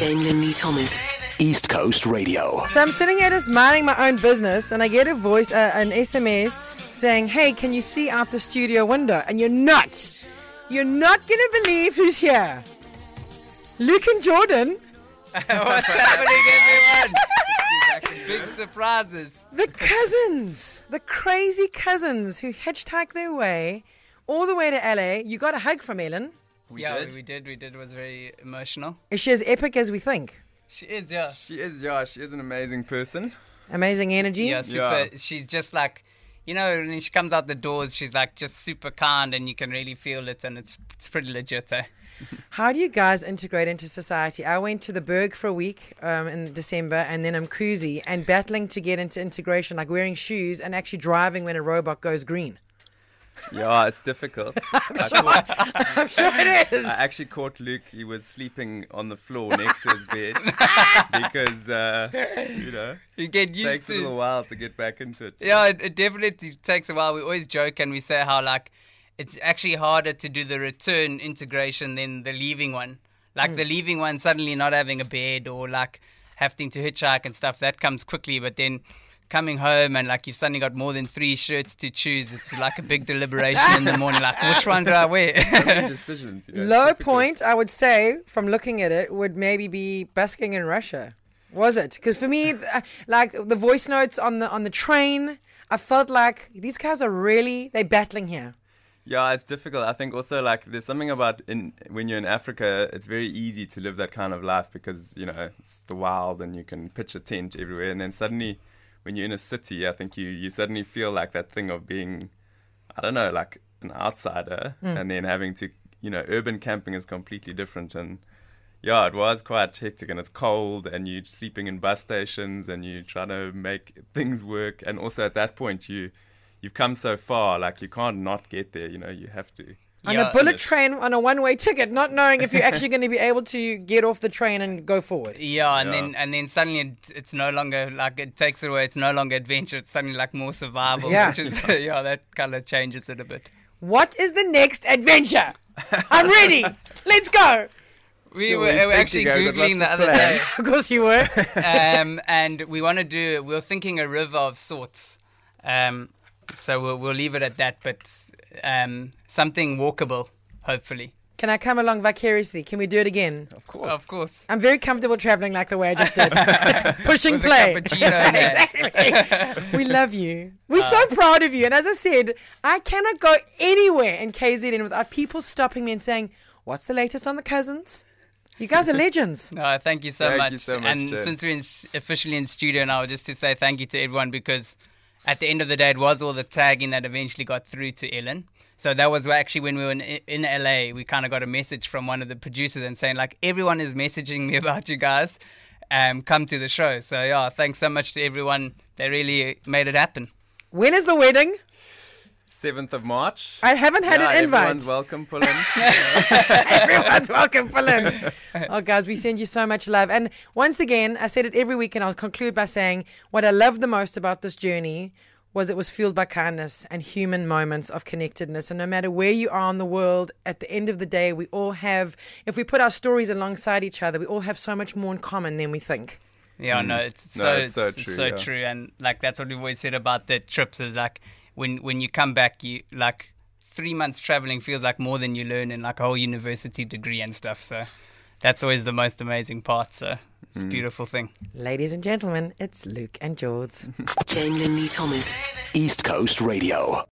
Jane Lindy Thomas. East Coast Radio. So I'm sitting here just minding my own business, and I get an SMS saying, "Hey, can you see out the studio window?" And you're not gonna believe who's here. Luke and Jordan. What's happening, everyone? Big surprises. The cousins, the crazy cousins who hitchhiked their way all the way to LA. You got a hug from Ellen. We did. It was very emotional. Is she as epic as we think? She is, yeah. She is an amazing person. Amazing energy. Yeah, super. Yeah. She's just like, when she comes out the doors, she's like just super kind, and you can really feel it, and it's pretty legit, eh? How do you guys integrate into society? I went to the Berg for a week in December, and then Umkhuze, and battling to get into integration, like wearing shoes and actually driving when a robot goes green. Yeah, it's difficult. I'm sure it is. I actually caught Luke. He was sleeping on the floor next to his bed because, you get used it takes a little while to get back into it. Yeah, it definitely takes a while. We always joke and we say how, like, it's actually harder to do the return integration than the leaving one. Like, the leaving one, suddenly not having a bed or, like, having to hitchhike and stuff, that comes quickly. But then coming home and, like, you've suddenly got more than 3 shirts to choose, it's like a big deliberation in the morning. Like, which one do I wear? So many decisions. Low point, I would say, from looking at it, would maybe be busking in Russia. Was it? Because for me, like, the voice notes on the train, I felt like these guys are they're battling here. Yeah, it's difficult. I think also, like, there's something about when you're in Africa, it's very easy to live that kind of life because, it's the wild and you can pitch a tent everywhere. And then suddenly, when you're in a city, I think you suddenly feel like that thing of being, I don't know, like an outsider. And then having to, urban camping is completely different. And yeah, it was quite hectic, and it's cold, and you're sleeping in bus stations, and you're trying to make things work. And also at that point, you've come so far, like you can't not get there, you have to. On a bullet train on a one-way ticket, not knowing if you're actually going to be able to get off the train and go forward. Yeah, and then suddenly it's no longer, like, it takes it away, it's no longer adventure, it's suddenly like more survival. Yeah. Which is, that kind of changes it a bit. What is the next adventure? I'm ready. Let's go. We were actually Googling the other day. Of course you were. And we we're thinking a river of sorts. So we'll leave it at that, but something walkable, hopefully. Can I come along vicariously? Can we do it again? Of course. Of course. I'm very comfortable traveling like the way I just did. Pushing play. Exactly. We love you. We're so proud of you. And as I said, I cannot go anywhere in KZN without people stopping me and saying, "What's the latest on the cousins?" You guys are legends. No, thank you so much. Thank you so much, and Jen. since we're officially in studio now, just to say thank you to everyone, because at the end of the day, it was all the tagging that eventually got through to Ellen. So that was actually when we were in LA, we kind of got a message from one of the producers and saying, like, everyone is messaging me about you guys. Come to the show. So, yeah, thanks so much to everyone. They really made it happen. When is the wedding? 7th of March. I haven't had an invite. Everyone's welcome, pull in. Everyone's welcome, pull in. Oh, guys, we send you so much love. And once again, I said it every week, and I'll conclude by saying what I love the most about this journey was it was fueled by kindness and human moments of connectedness. And no matter where you are in the world, at the end of the day, we all have, if we put our stories alongside each other, we all have so much more in common than we think. Yeah, no, it's so true. And, like, that's what we've always said about the trips is, like, when you come back, you, like, 3 months traveling feels like more than you learn in, like, a whole university degree and stuff. So that's always the most amazing part. So it's a beautiful thing. Ladies and gentlemen, it's Luke and George. Jane Lindy Thomas. East Coast Radio.